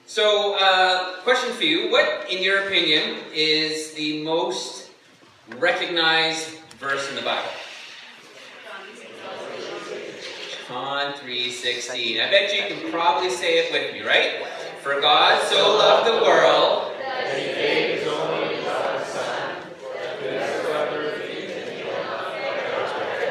So, question for you. What, in your opinion, is the most recognized verse in the Bible? John 3:16. I bet you can probably say it with me, right? For God so loved the world that he gave his only begotten Son, that whosoever believes in him will not perish.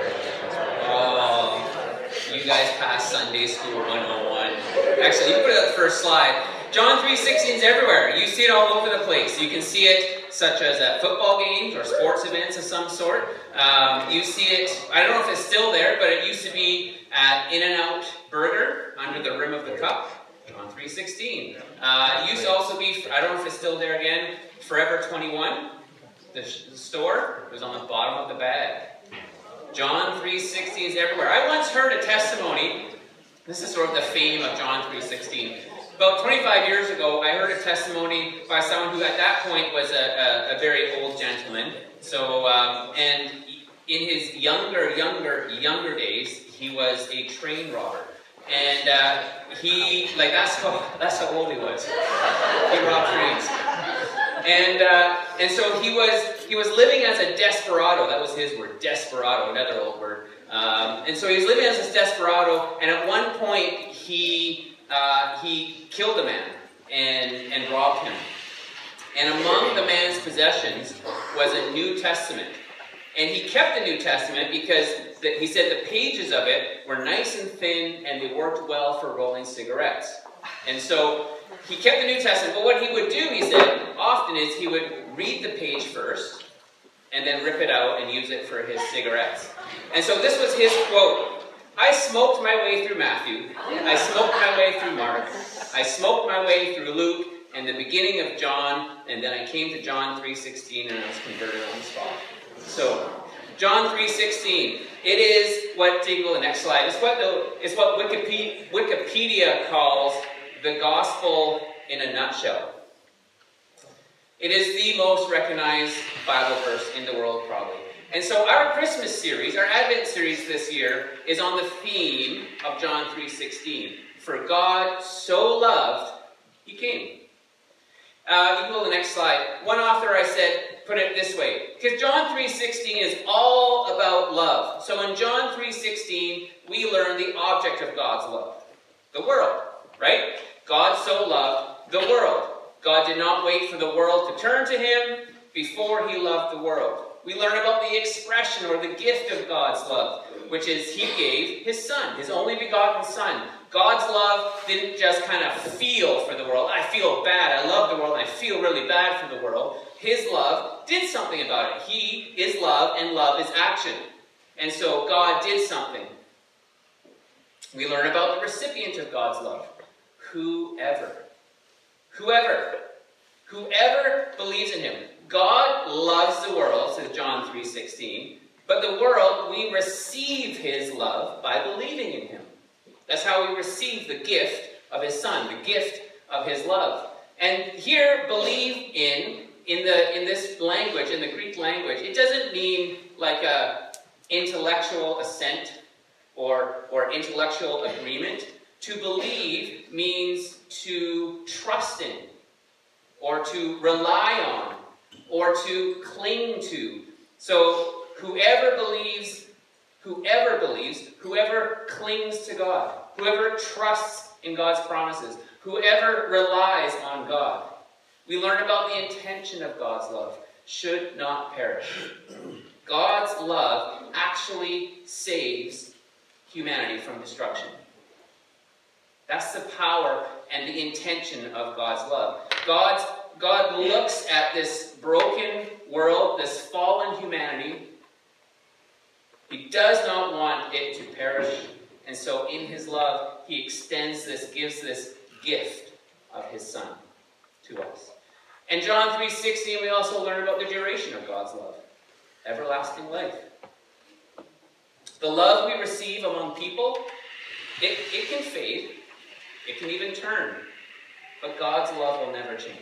Oh, you guys passed Sunday School 101. Actually, you put it up the first slide. John 3:16 is everywhere. You see it all over the place. You can see it such as at football games or sports events of some sort. You see it, I don't know if it's still there, but it used to be at In-N-Out Burger under the rim of the cup. John 3:16. It used to also be, I don't know if it's still there again, Forever 21. The store, it was on the bottom of the bag. John 3:16 is everywhere. I once heard a testimony. This is sort of the fame of John 3:16. About 25 years ago, I heard a testimony by someone who at that point was a very old gentleman. So, and in his younger days, he was a train robber. And that's how old he was. He robbed trains. And so he was living as a desperado. That was his word, desperado, another old word. And so he was living as this desperado, and at one point he killed a man and robbed him. And among the man's possessions was a New Testament. And he kept the New Testament because he said the pages of it were nice and thin and they worked well for rolling cigarettes. And so he kept the New Testament, but what he would do, he said, often is he would read the page first and then rip it out and use it for his cigarettes. And so this was his quote. I smoked my way through Matthew. I smoked my way through Mark. I smoked my way through Luke and the beginning of John, and then I came to John 3:16 and I was converted on the spot. So, John 3:16. It is what, take the next slide, it's what Wikipedia calls the gospel in a nutshell. It is the most recognized Bible verse in the world, probably. And so our Christmas series, our Advent series this year, is on the theme of John 3:16. For God so loved, he came. You can go to the next slide. One author, I said, put it this way. Because John 3:16 is all about love. So in John 3:16, we learn the object of God's love. The world, right? God so loved the world. God did not wait for the world to turn to him before he loved the world. We learn about the expression or the gift of God's love, which is he gave his Son, his only begotten Son. God's love didn't just kind of feel for the world. I feel bad. I love the world and I feel really bad for the world. His love did something about it. He is love and love is action. And so God did something. We learn about the recipient of God's love. Whoever believes in him. God loves the world, says John 3:16. But the world, we receive his love by believing in him. That's how we receive the gift of his Son, the gift of his love. And here, believe in this language, in the Greek language, it doesn't mean like a intellectual assent or intellectual agreement. To believe means to trust in, or to rely on, or to cling to. So whoever believes, whoever clings to God, whoever trusts in God's promises, whoever relies on God. We learn about the intention of God's love. Should not perish. God's love actually saves humanity from destruction. That's the power and the intention of God's love. God looks at this broken world, this fallen humanity. He does not want it to perish. And so in his love, he extends this, gives this gift of his Son to us. In John 3:16, we also learn about the duration of God's love. Everlasting life. The love we receive among people, it can fade. It can even turn. But God's love will never change.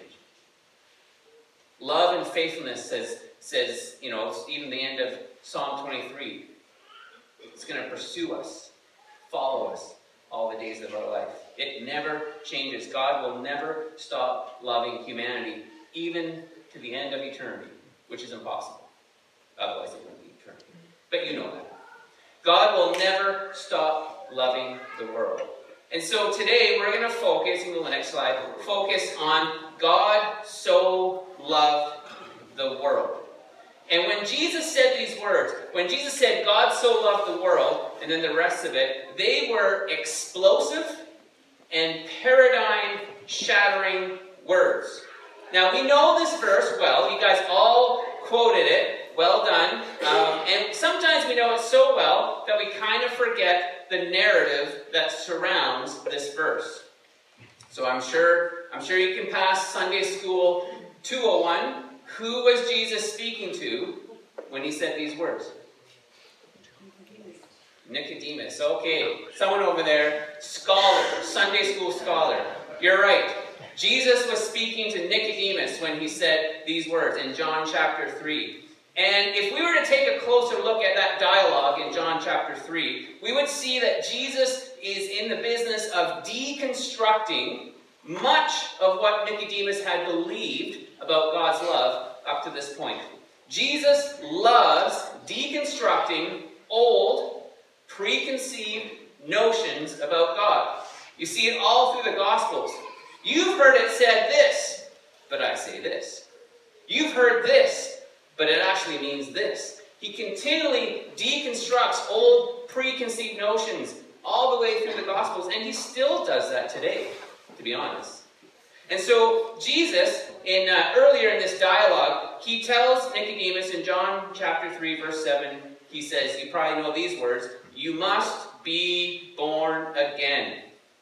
Love and faithfulness says, even the end of Psalm 23, it's going to pursue us, follow us all the days of our life. It never changes. God will never stop loving humanity, even to the end of eternity, which is impossible. Otherwise it wouldn't be eternity. But you know that. God will never stop loving the world. And so today we're going to focus, and go to the next slide, focus on God so loved the world. And when Jesus said these words, when Jesus said God so loved the world, and then the rest of it, they were explosive and paradigm-shattering words. Now we know this verse well. You guys all quoted it. Well done. And sometimes we know it so well that we kind of forget the narrative that surrounds this verse. So I'm sure you can pass Sunday School 201. Who was Jesus speaking to when he said these words? Nicodemus. Okay. Someone over there. Scholar. Sunday School scholar. You're right. Jesus was speaking to Nicodemus when he said these words in John chapter 3. And if we were to take a closer look at that dialogue in John chapter 3, we would see that Jesus is in the business of deconstructing much of what Nicodemus had believed about God's love up to this point. Jesus loves deconstructing old, preconceived notions about God. You see it all through the Gospels. You've heard it said this, but I say this. You've heard this, but it actually means this. He continually deconstructs old preconceived notions all the way through the Gospels, and he still does that today, to be honest. And so Jesus, earlier in this dialogue, he tells Nicodemus in John chapter 3, verse 7, he says, you probably know these words, you must be born again.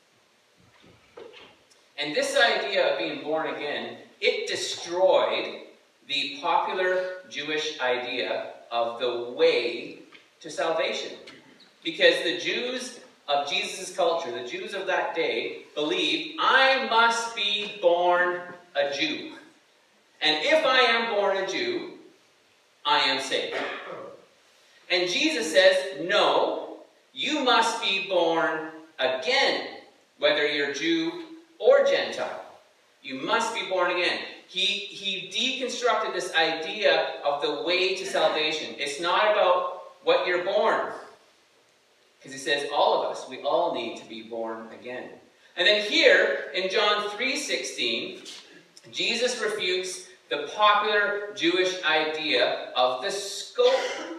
And this idea of being born again, it destroyed the popular Jewish idea of the way to salvation. Because the Jews of Jesus' culture, the Jews of that day, believed, I must be born a Jew. And if I am born a Jew, I am saved. And Jesus says, no, you must be born again, whether you're Jew or Gentile. You must be born again. He deconstructed this idea of the way to salvation. It's not about what you're born. Because he says all of us, we all need to be born again. And then here, in John 3:16, Jesus refutes the popular Jewish idea of the scope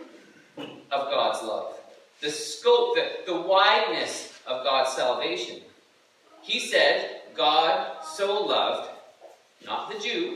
of God's love. The scope, the wideness of God's salvation. He said, God so loved, not the Jew.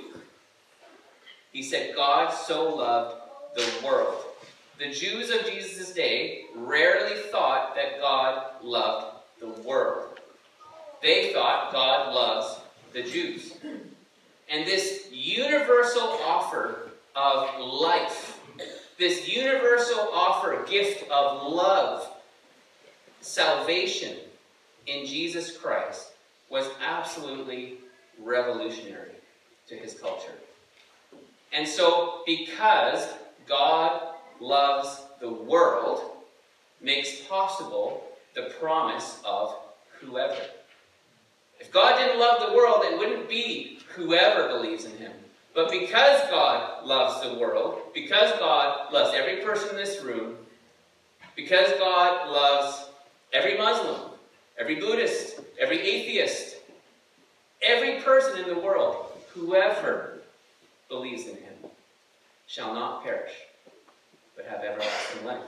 He said, God so loved the world. The Jews of Jesus' day rarely thought that God loved the world. They thought God loves the Jews. And this universal offer of life, this universal offer, gift of love, salvation in Jesus Christ was absolutely revolutionary to his culture. And so, because God loves the world, makes possible the promise of whoever. If God didn't love the world, it wouldn't be whoever believes in him. But because God loves the world, because God loves every person in this room, because God loves every Muslim, every Buddhist, every atheist, every person in the world, whoever believes in him, shall not perish, but have everlasting life.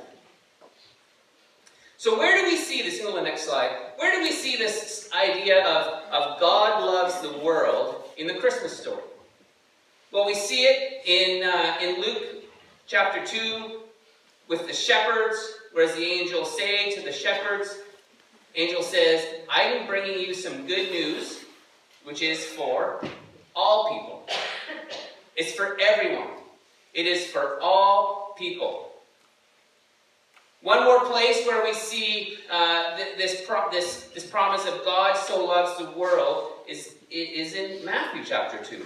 So where do we see this? On the next slide. Where do we see this idea of God loves the world in the Christmas story? Well, we see it in Luke chapter 2 with the shepherds, whereas the angels say to the shepherds, angel says, I am bringing you some good news, which is for all people. It's for everyone. It is for all people. One more place where we see this promise of God so loves the world is in Matthew chapter 2.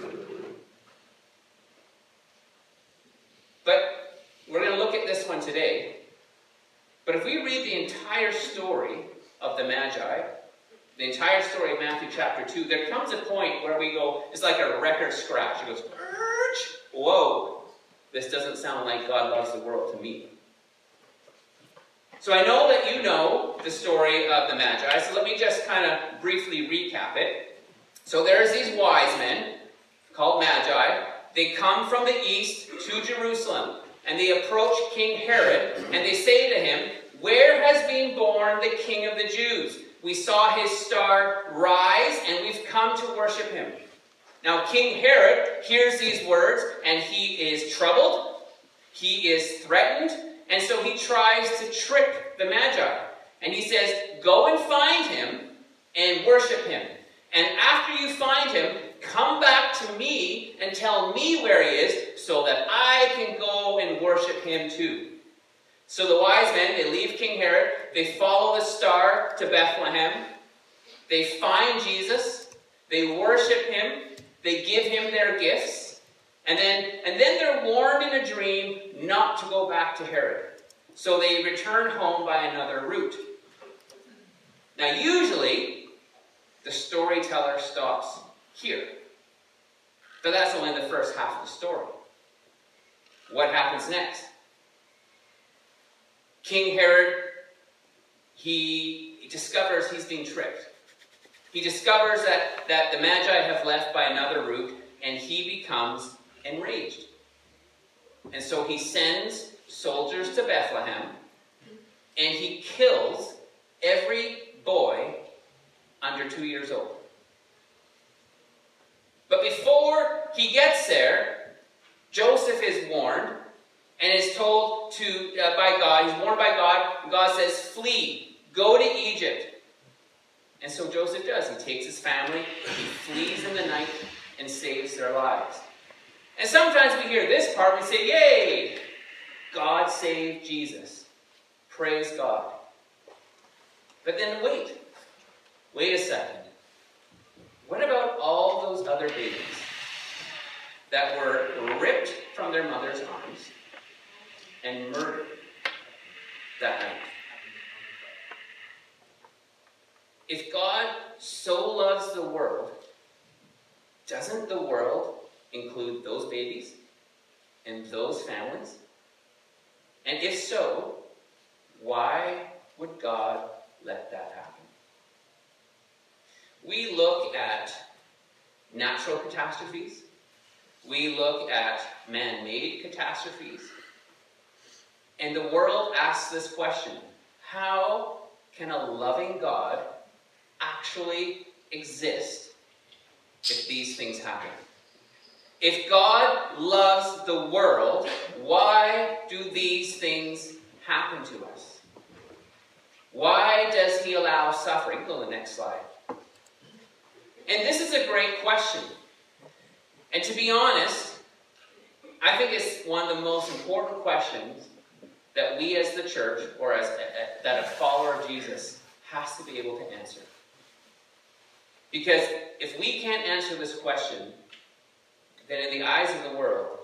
But we're going to look at this one today. But if we read the entire story of the Magi, the entire story of Matthew chapter 2, there comes a point where we go, it's like a record scratch. It goes, whoa, this doesn't sound like God loves the world to me. So I know that you know the story of the Magi, so let me just kind of briefly recap it. So there's these wise men called Magi. They come from the east to Jerusalem, and they approach King Herod, and they say to him, "Where has been born the King of the Jews? We saw his star rise, and we've come to worship him." Now King Herod hears these words, and he is troubled, he is threatened, and so he tries to trick the Magi. And he says, "Go and find him and worship him. And after you find him, come back to me and tell me where he is so that I can go and worship him too." So the wise men, they leave King Herod. They follow the star to Bethlehem. They find Jesus. They worship him. They give him their gifts. And then they're warned in a dream not to go back to Herod. So they return home by another route. Now usually, the storyteller stops here. But that's only the first half of the story. What happens next? King Herod, he discovers he's being tricked. He discovers that the Magi have left by another route, and he becomes enraged. And so he sends soldiers to Bethlehem, and he kills every boy under 2 years old. But before he gets there, Joseph is warned and is told by God, he's warned by God, and God says, "Flee, go to Egypt." And so Joseph does. He takes his family, he flees in the night, and saves their lives. And sometimes we hear this part and we say, "Yay! God saved Jesus. Praise God." But then wait a second. What about all those other babies that were ripped from their mother's arms and murdered that night? If God so loves the world, doesn't the world include those babies and those families? And if so, why would God let that happen? We look at natural catastrophes. We look at man-made catastrophes. And the world asks this question: how can a loving God actually exist if these things happen? If God loves the world, why do these things happen to us? Why does he allow suffering? Go to the next slide. And this is a great question. And to be honest, I think it's one of the most important questions that we as the church, or that a follower of Jesus has to be able to answer. Because if we can't answer this question, then in the eyes of the world,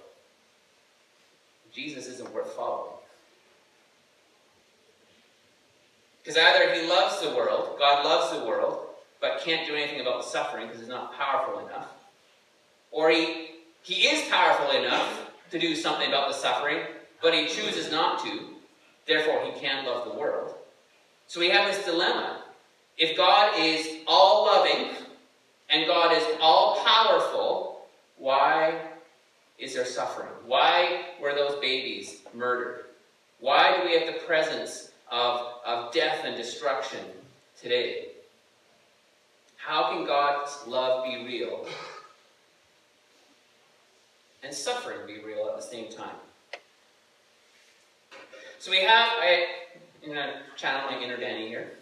Jesus isn't worth following. Because either he loves the world, God loves the world, but can't do anything about the suffering because he's not powerful enough. Or he is powerful enough to do something about the suffering, but he chooses not to. Therefore, he can't love the world. So we have this dilemma. If God is all-loving and God is all-powerful, why is there suffering? Why were those babies murdered? Why do we have the presence of death and destruction today? How can God's love be real and suffering be real at the same time? So we have, I'm going to channel my inner Danny here.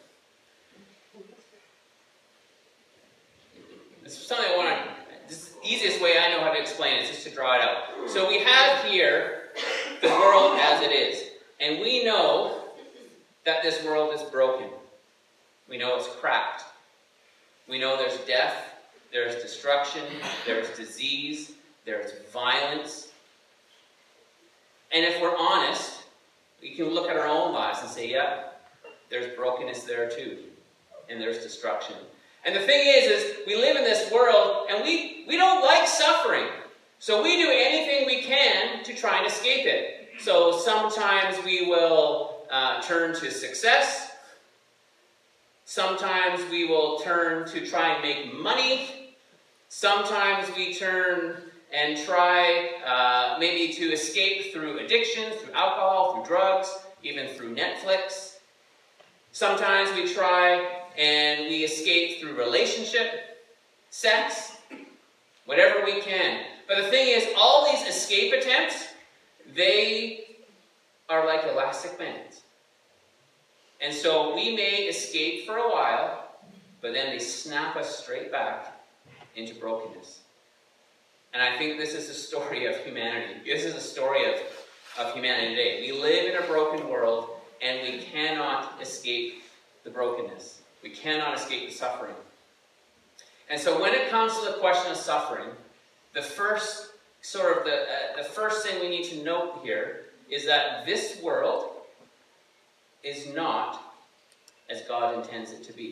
This is something I want to, this is the easiest way I know how to explain it, is just to draw it out. So we have here the world as it is. And we know that this world is broken. We know it's cracked. We know there's death, there's destruction, there's disease, there's violence. And if we're honest, we can look at our own lives and say, yeah, there's brokenness there too. and there's destruction. And the thing is we live in this world, and we don't like suffering. So we do anything we can to try and escape it. So sometimes we will turn to success. Sometimes we will turn to try and make money. Sometimes we turn and try maybe to escape through addiction, through alcohol, through drugs, even through Netflix. Sometimes we try and we escape through relationship, sex, whatever we can. But the thing is, all these escape attempts, they are like elastic bands. And so we may escape for a while, but then they snap us straight back into brokenness. And I think this is the story of humanity. This is the story of humanity today. We live in a broken world, and we cannot escape the brokenness. We cannot escape the suffering. And so when it comes to the question of suffering, the first thing we need to note here is that this world is not as God intends it to be.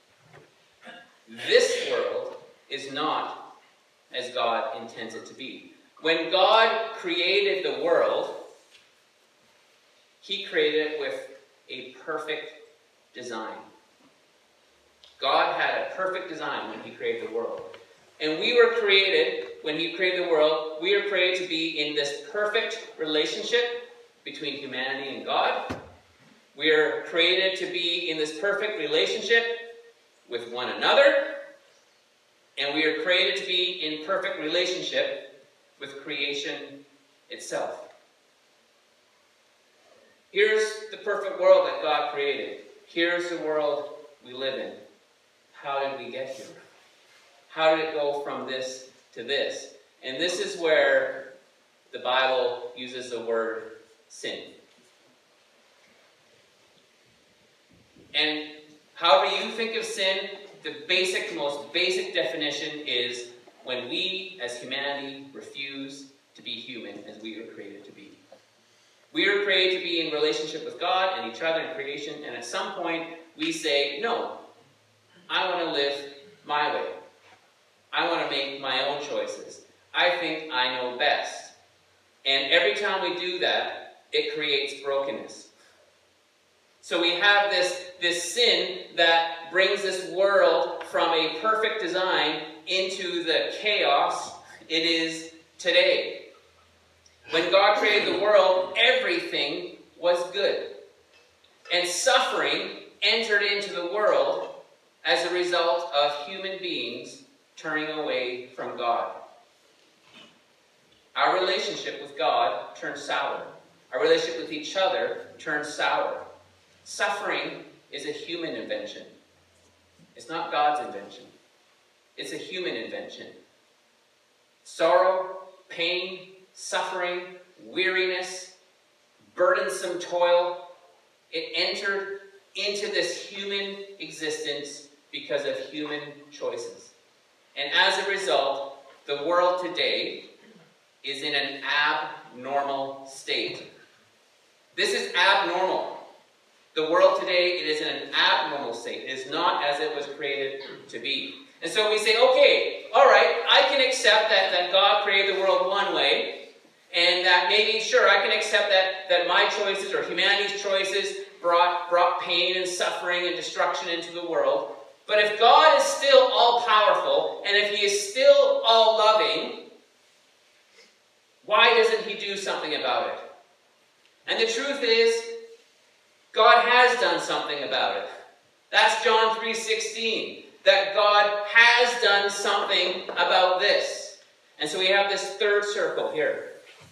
This world is not as God intends it to be. When God created the world, He created it with a perfect design. God had a perfect design when He created the world. And we were created, when He created the world, we were created to be in this perfect relationship between humanity and God. We are created to be in this perfect relationship with one another. And we are created to be in perfect relationship with creation itself. Here's the perfect world that God created. Here's the world we live in. How did we get here? How did it go from this to this? And this is where the Bible uses the word sin. And how do you think of sin? The most basic definition is when we, as humanity, refuse to be human as we were created to be. We were created to be in relationship with God and each other and creation, and at some point we say, no, I want to live my way. I want to make my own choices. I think I know best. And every time we do that, it creates brokenness. So we have this sin that brings this world from a perfect design into the chaos it is today. When God created the world, everything was good. And suffering entered into the world as a result of human beings turning away from God. Our relationship with God turned sour. Our relationship with each other turned sour. Suffering is a human invention. It's not God's invention. It's a human invention. Sorrow, pain, suffering, weariness, burdensome toil, it entered into this human existence because of human choices. And as a result, the world today is in an abnormal state. This is abnormal. The world today, it is in an abnormal state. It is not as it was created to be. And so we say, okay, all right, I can accept that God created the world one way, and that maybe, sure, I can accept that my choices or humanity's choices brought pain and suffering and destruction into the world. But if God is still all-powerful, and if He is still all-loving, why doesn't He do something about it? And the truth is, God has done something about it. That's John 3:16. That God has done something about this. And so we have this third circle here.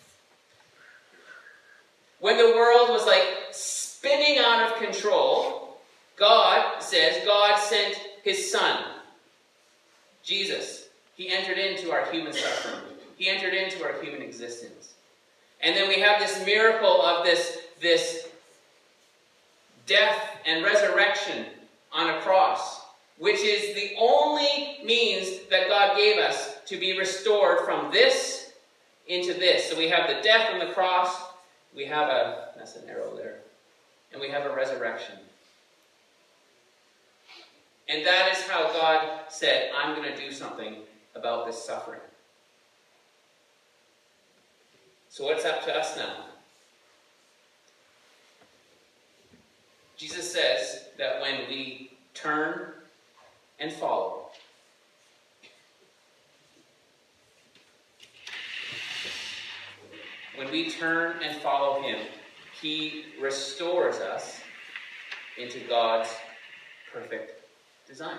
When the world was like spinning out of control, God sent His Son, Jesus. He entered into our human suffering. He entered into our human existence. And then we have this miracle of this death and resurrection on a cross, which is the only means that God gave us to be restored from this into this. So we have the death on the cross, we have that's an arrow there, and we have a resurrection. And that is how God said, I'm going to do something about this suffering. So what's up to us now? Jesus says that when we turn and follow, when we turn and follow him, he restores us into God's perfect design.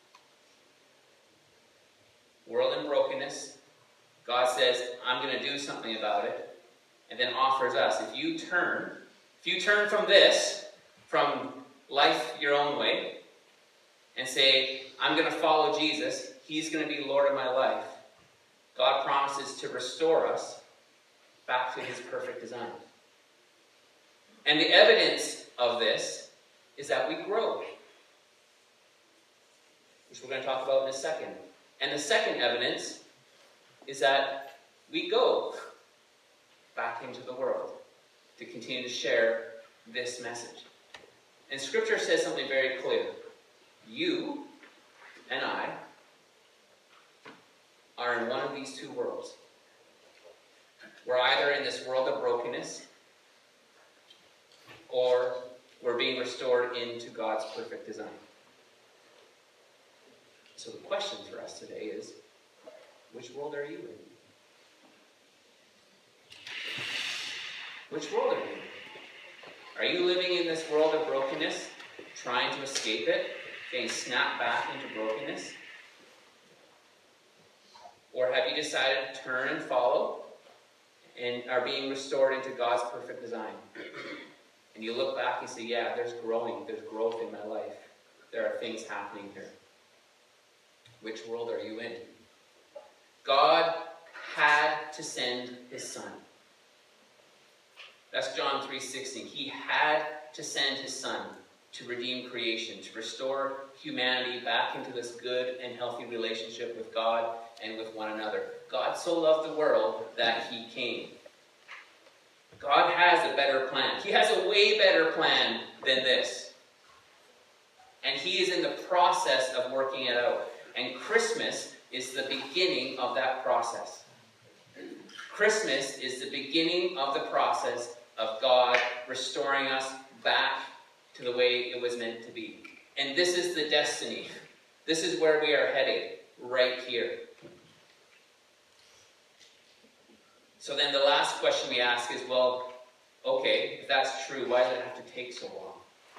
World in brokenness, God says, I'm going to do something about it, and then offers us, if you turn from this, from life your own way, and say, I'm going to follow Jesus, he's going to be Lord of my life, God promises to restore us back to his perfect design. And the evidence of this is that we grow, which we're going to talk about in a second. And the second evidence is that we go back into the world to continue to share this message. And Scripture says something very clear. You and I are in one of these two worlds. We're either in this world of brokenness, or we're being restored into God's perfect design. So the question for us today is, which world are you in? Which world are you in? Are you living in this world of brokenness, trying to escape it, getting snapped back into brokenness? Or have you decided to turn and follow and are being restored into God's perfect design? And you look back and say, yeah, there's growth in my life. There are things happening here. Which world are you in? God had to send his son. That's John 3:16. He had to send his son to redeem creation, to restore humanity back into this good and healthy relationship with God and with one another. God so loved the world that he came. God has a better plan. He has a way better plan than this. And he is in the process of working it out. And Christmas is the beginning of that process. Christmas is the beginning of the process of God restoring us back to the way it was meant to be. And this is the destiny. This is where we are headed, right here. So then the last question we ask is, well, okay, if that's true, why does it have to take so long?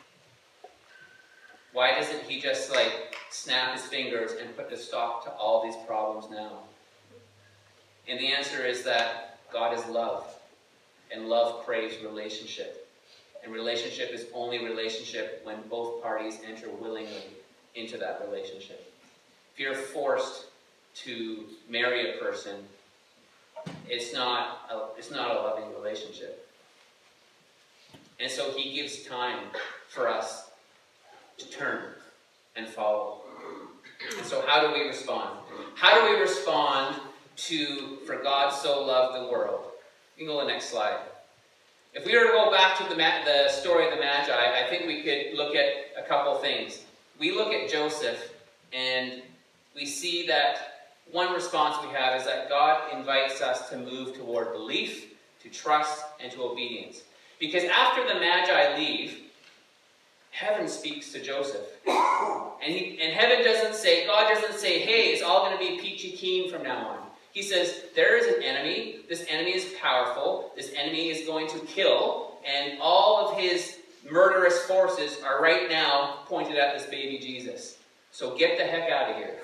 Why doesn't he just snap his fingers and put a stop to all these problems now? And the answer is that God is love. And love craves relationship. And relationship is only relationship when both parties enter willingly into that relationship. If you're forced to marry a person, it's not a loving relationship. And so he gives time for us to turn and follow. And so how do we respond? How do we respond to, for God so loved the world? You can go to the next slide. If we were to go back to the story of the Magi, I think we could look at a couple things. We look at Joseph, and we see that one response we have is that God invites us to move toward belief, to trust, and to obedience. Because after the Magi leave, heaven speaks to Joseph. And heaven doesn't say, God doesn't say, hey, it's all going to be peachy keen from now on. He says, there is an enemy. This enemy is powerful. This enemy is going to kill. And all of his murderous forces are right now pointed at this baby Jesus. So get the heck out of here.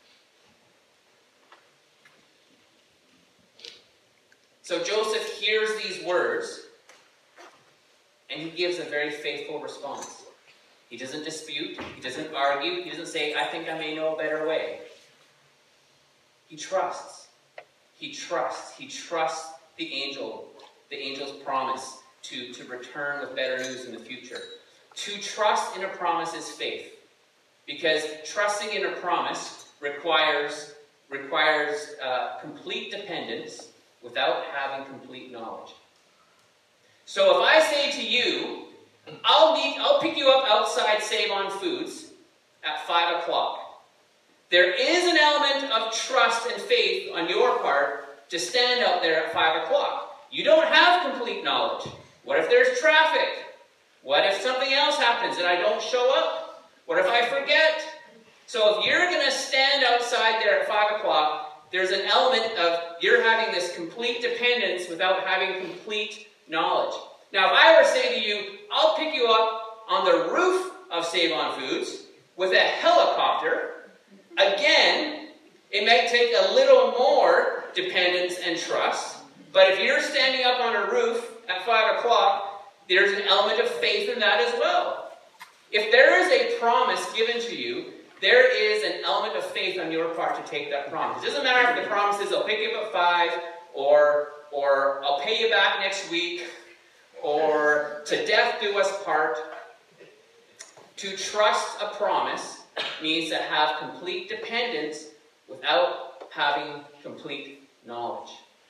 So Joseph hears these words, and he gives a very faithful response. He doesn't dispute. He doesn't argue. He doesn't say, I think I may know a better way. He trusts. He trusts. He trusts the angel's promise to return with better news in the future. To trust in a promise is faith. Because trusting in a promise requires complete dependence without having complete knowledge. So if I say to you, I'll pick you up outside Save on Foods at 5 o'clock. There is an element of trust and faith on your part to stand out there at 5 o'clock. You don't have complete knowledge. What if there's traffic? What if something else happens and I don't show up? What if I forget? So if you're going to stand outside there at 5 o'clock, there's an element of you're having this complete dependence without having complete knowledge. Now, if I were to say to you, I'll pick you up on the roof of Save On Foods with a helicopter, again, it might take a little more dependence and trust. But if you're standing up on a roof at 5 o'clock, there's an element of faith in that as well. If there is a promise given to you, there is an element of faith on your part to take that promise. It doesn't matter if the promise is I'll pick you up at 5, or I'll pay you back next week, or to death do us part. To trust a promise means to have complete dependence without having complete knowledge.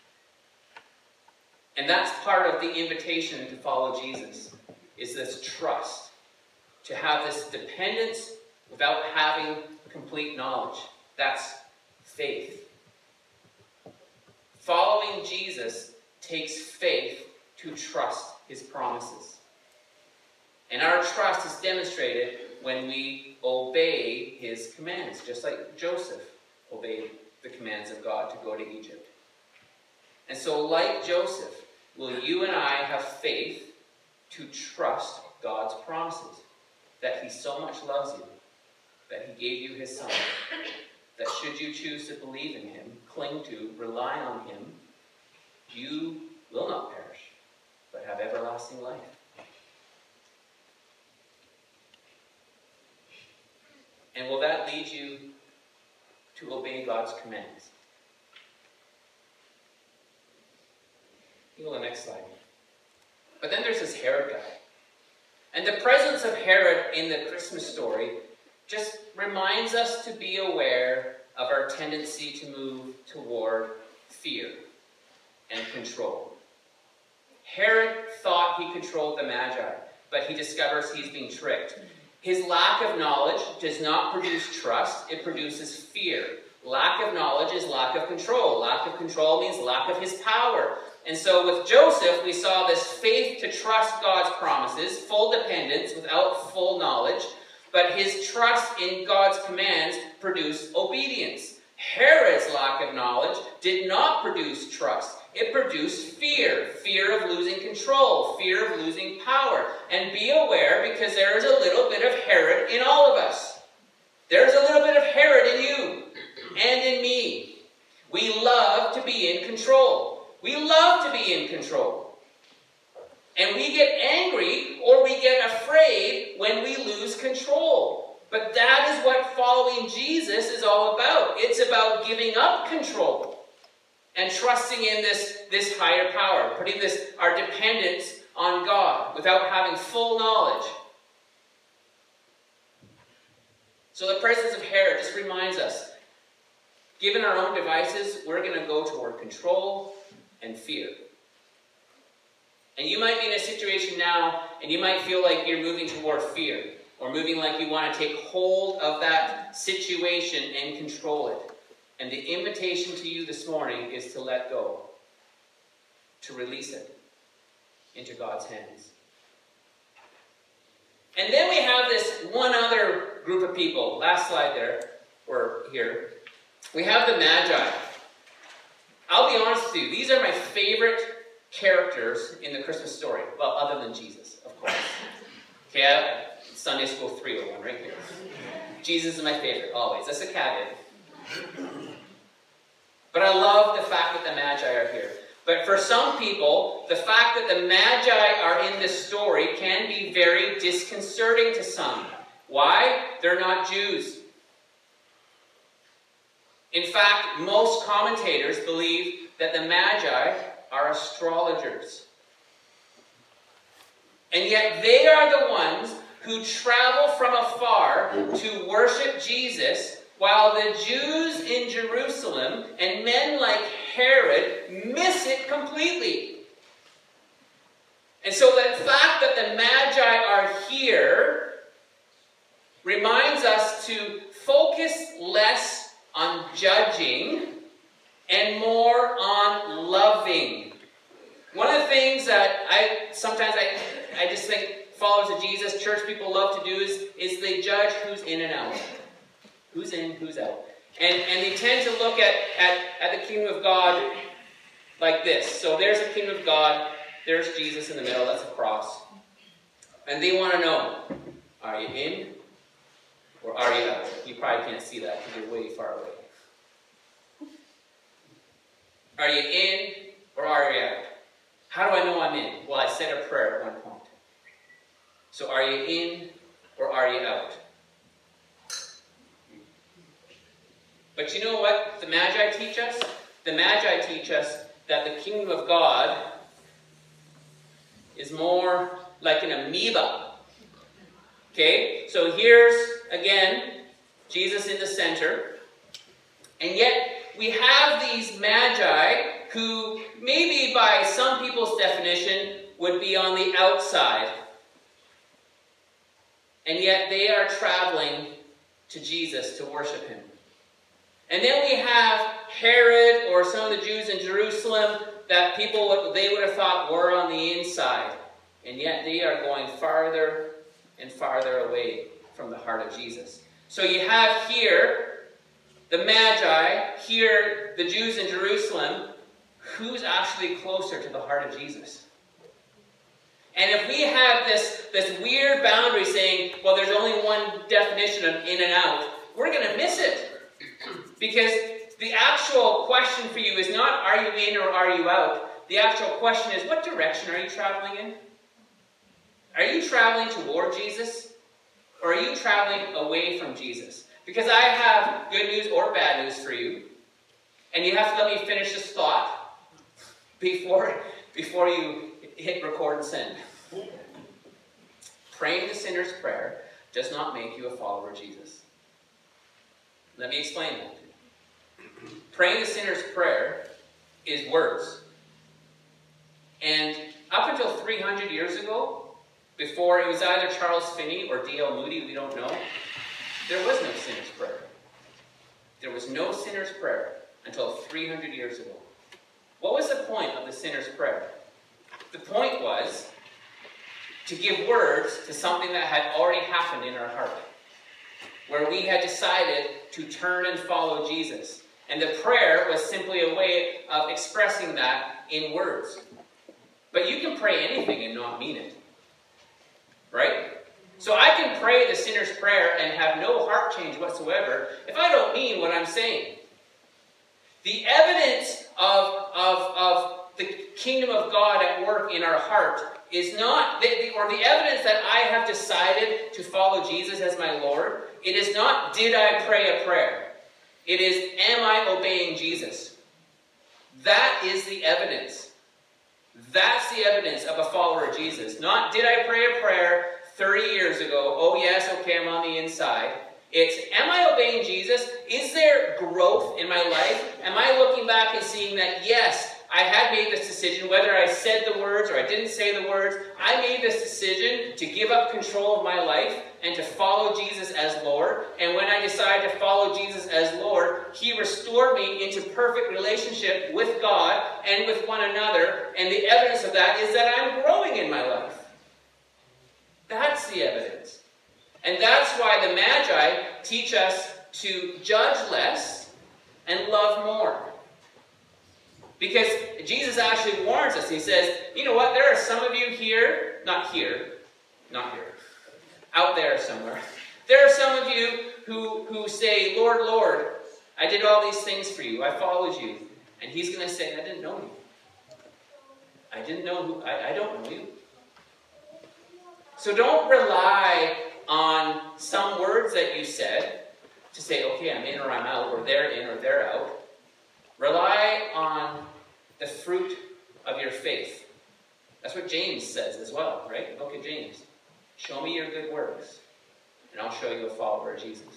And that's part of the invitation to follow Jesus, is this trust. To have this dependence without having complete knowledge. That's faith. Following Jesus takes faith to trust his promises. And our trust is demonstrated when we obey his commands, just like Joseph obeyed the commands of God to go to Egypt. And so, like Joseph, will you and I have faith to trust God's promises? That he so much loves you, that he gave you his son, that should you choose to believe in him, cling to, rely on him, you will not perish, but have everlasting life. And will that lead you to obey God's commands? You go to the next slide. But then there's this Herod guy. And the presence of Herod in the Christmas story just reminds us to be aware of our tendency to move toward fear and control. Herod thought he controlled the Magi, but he discovers he's being tricked. His lack of knowledge does not produce trust, it produces fear. Lack of knowledge is lack of control. Lack of control means lack of his power. And so with Joseph, we saw this faith to trust God's promises, full dependence without full knowledge, but his trust in God's commands produced obedience. Herod's lack of knowledge did not produce trust. It produced fear. Fear of losing control. Fear of losing power. And be aware, because there is a little bit of Herod in all of us. There's a little bit of Herod in you and in me. We love to be in control. We love to be in control. And we get angry or we get afraid when we lose control. But that is what following Jesus is all about. It's about giving up control and trusting in this higher power, putting our dependence on God without having full knowledge. So the presence of Herod just reminds us, given our own devices, we're going to go toward control and fear. And you might be in a situation now, and you might feel like you're moving toward fear, or moving like you want to take hold of that situation and control it. And the invitation to you this morning is to let go, to release it into God's hands. And then we have this one other group of people. Last slide there, or here. We have the Magi. I'll be honest with you, these are my favorite characters in the Christmas story. Well, other than Jesus, of course. Okay, Sunday School 301 right here. Jesus is my favorite, always. That's a caveat. But I love the fact that the Magi are here. But for some people, the fact that the Magi are in this story can be very disconcerting to some. Why? They're not Jews. In fact, most commentators believe that the Magi are astrologers. And yet they are the ones who travel from afar to worship Jesus, while the Jews in Jerusalem and men like Herod miss it completely. And so the fact that the Magi are here reminds us to focus less on judging and more on loving. One of the things that I just think followers of Jesus, church people love to do is they judge who's in and out. Who's in, who's out. And they tend to look at the kingdom of God like this. So there's the kingdom of God, there's Jesus in the middle, that's a cross. And they want to know, are you in or are you out? You probably can't see that because you're way far away. Are you in or are you out? How do I know I'm in? Well, I said a prayer at one point. So are you in or are you out? But you know what the Magi teach us? The Magi teach us that the kingdom of God is more like an amoeba. Okay? So here's, again, Jesus in the center. And yet, we have these Magi who, maybe by some people's definition, would be on the outside. And yet, they are traveling to Jesus to worship him. And then we have Herod, or some of the Jews in Jerusalem, that they would have thought were on the inside. And yet they are going farther and farther away from the heart of Jesus. So you have here the Magi, here the Jews in Jerusalem. Who's actually closer to the heart of Jesus? And if we have this weird boundary saying, well, there's only one definition of in and out, we're going to miss it. Because the actual question for you is not, are you in or are you out? The actual question is, what direction are you traveling in? Are you traveling toward Jesus? Or are you traveling away from Jesus? Because I have good news or bad news for you. And you have to let me finish this thought before you hit record and send. Praying the sinner's prayer does not make you a follower of Jesus. Let me explain that to you. Praying the sinner's prayer is words. And up until 300 years ago, before it was either Charles Finney or D.L. Moody, we don't know, there was no sinner's prayer. There was no sinner's prayer until 300 years ago. What was the point of the sinner's prayer? The point was to give words to something that had already happened in our heart, where we had decided to turn and follow Jesus. And the prayer was simply a way of expressing that in words. But you can pray anything and not mean it. Right? So I can pray the sinner's prayer and have no heart change whatsoever if I don't mean what I'm saying. The evidence of the kingdom of God at work in our heart is not, or the evidence that I have decided to follow Jesus as my Lord, it is not, did I pray a prayer? It is, am I obeying Jesus? That is the evidence. That's the evidence of a follower of Jesus. Not, did I pray a prayer 30 years ago? Oh yes, okay, I'm on the inside. It's, am I obeying Jesus? Is there growth in my life? Am I looking back and seeing that, yes, I had made this decision, whether I said the words or I didn't say the words, I made this decision to give up control of my life and to follow Jesus as Lord. And when I decided to follow Jesus as Lord, He restored me into perfect relationship with God and with one another. And the evidence of that is that I'm growing in my life. That's the evidence. And that's why the Magi teach us to judge less and love more. Because Jesus actually warns us. He says, you know what, there are some of you here, not here, out there somewhere. There are some of you who say, Lord, Lord, I did all these things for you. I followed you. And He's going to say, I didn't know you. I don't know you. So don't rely on some words that you said to say, okay, I'm in or I'm out, or they're in or they're out. Rely on the fruit of your faith. That's what James says as well, right? Look at James. Show me your good works, and I'll show you a follower of Jesus.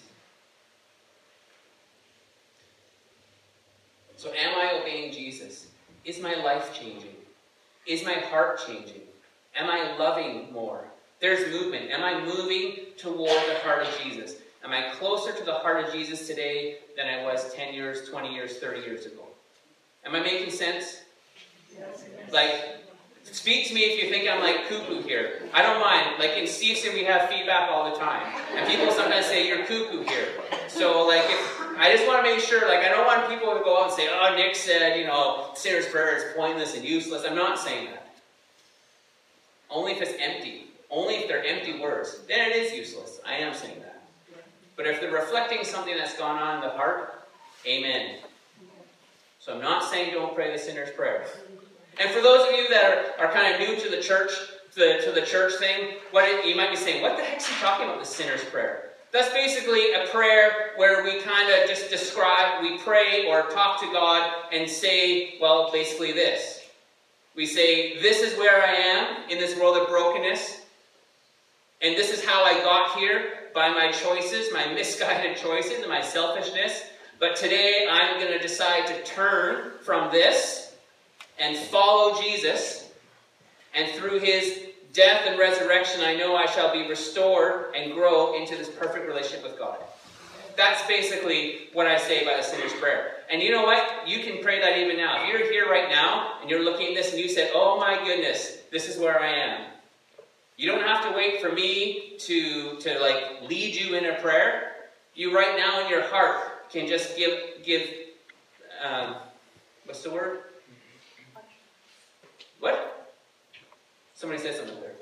So am I obeying Jesus? Is my life changing? Is my heart changing? Am I loving more? There's movement. Am I moving toward the heart of Jesus? Am I closer to the heart of Jesus today than I was 10 years, 20 years, 30 years ago? Am I making sense? Yes. Like, speak to me if you think I'm like cuckoo here. I don't mind. Like in Stevenson, we have feedback all the time. And people sometimes say, you're cuckoo here. So like, I just want to make sure, like I don't want people to go out and say, oh, Nick said, sinner's prayer is pointless and useless. I'm not saying that. Only if it's empty. Only if they're empty words. Then it is useless. I am saying that. But if they're reflecting something that's gone on in the heart, amen. So I'm not saying don't pray the sinner's prayer. And for those of you that are kind of new to the church, to the church thing, you might be saying, what the heck is he talking about, the sinner's prayer? That's basically a prayer where we kind of just describe, we pray or talk to God and say, well, basically this. We say, this is where I am in this world of brokenness. And this is how I got here by my choices, my misguided choices, and my selfishness. But today I'm going to decide to turn from this and follow Jesus. And through his death and resurrection, I know I shall be restored and grow into this perfect relationship with God. That's basically what I say by the sinner's prayer. And you know what? You can pray that even now. If you're here right now and you're looking at this and you said, oh my goodness, this is where I am. You don't have to wait for me to like lead you in a prayer. You right now in your heart can just give what's the word? What? Somebody said something there.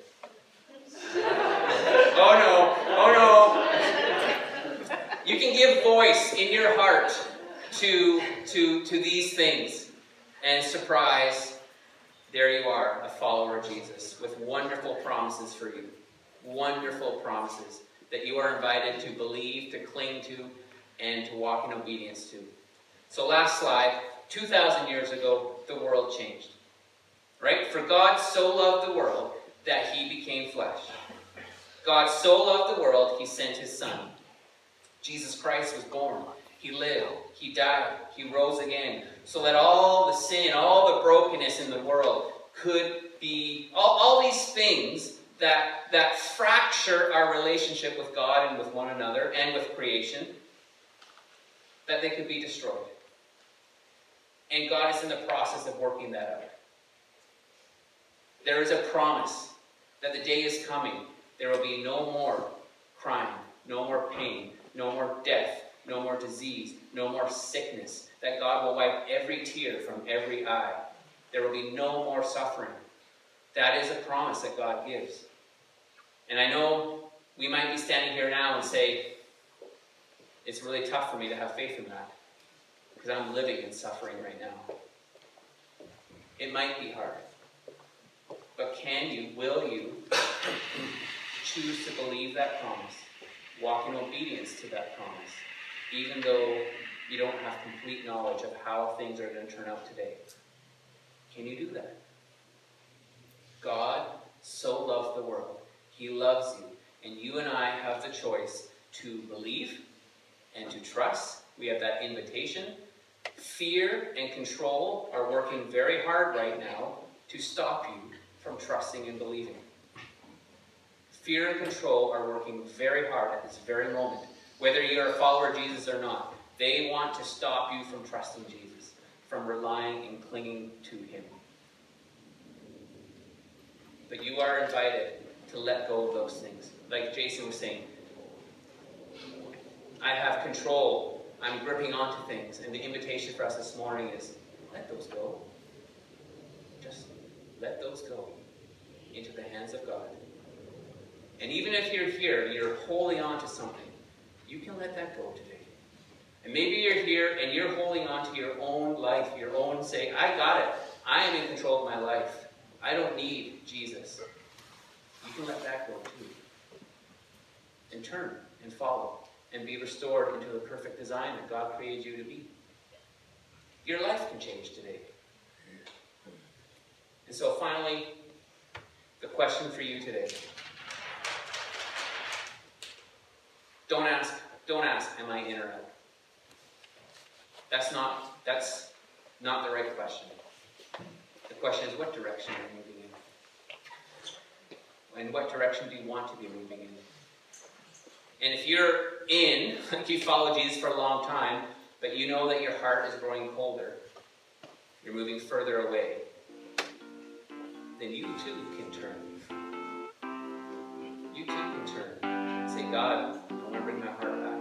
Oh no. You can give voice in your heart to these things. And surprise, there you are, a follower of Jesus with wonderful promises for you. Wonderful promises that you are invited to believe, to cling to, and to walk in obedience to. So last slide, 2,000 years ago, the world changed. Right? For God so loved the world that he became flesh. God so loved the world, he sent his son. Jesus Christ was born. He lived. He died. He rose again. So that all the sin, all the brokenness in the world could be, all these things that fracture our relationship with God and with one another and with creation, that they could be destroyed. And God is in the process of working that out. There is a promise that the day is coming. There will be no more crime, no more pain, no more death, no more disease, no more sickness. That God will wipe every tear from every eye. There will be no more suffering. That is a promise that God gives. And I know we might be standing here now and say, it's really tough for me to have faith in that. Because I'm living in suffering right now. It might be hard. But will you choose to believe that promise? Walk in obedience to that promise, even though you don't have complete knowledge of how things are going to turn out today. Can you do that? God so loved the world. He loves you. And you and I have the choice to believe and to trust. We have that invitation. Fear and control are working very hard right now to stop you from trusting and believing. Fear and control are working very hard at this very moment. Whether you're a follower of Jesus or not, they want to stop you from trusting Jesus, from relying and clinging to him. But you are invited to let go of those things. Like Jason was saying, I have control. I'm gripping onto things. And the invitation for us this morning is, let those go. Just let those go into the hands of God. And even if you're here and you're holding on to something, you can let that go today. And maybe you're here and you're holding on to your own life, your own saying, I got it. I am in control of my life. I don't need Jesus. You can let that go too. And turn and follow and be restored into the perfect design that God created you to be. Your life can change today. And so finally, the question for you today. Don't ask, am I in or out? That's not the right question. The question is, what direction are you moving in? And what direction do you want to be moving in? And if you're in, like you followed Jesus for a long time, but you know that your heart is growing colder, you're moving further away, then you too can turn. You too can turn. Say, God, I want to bring my heart back.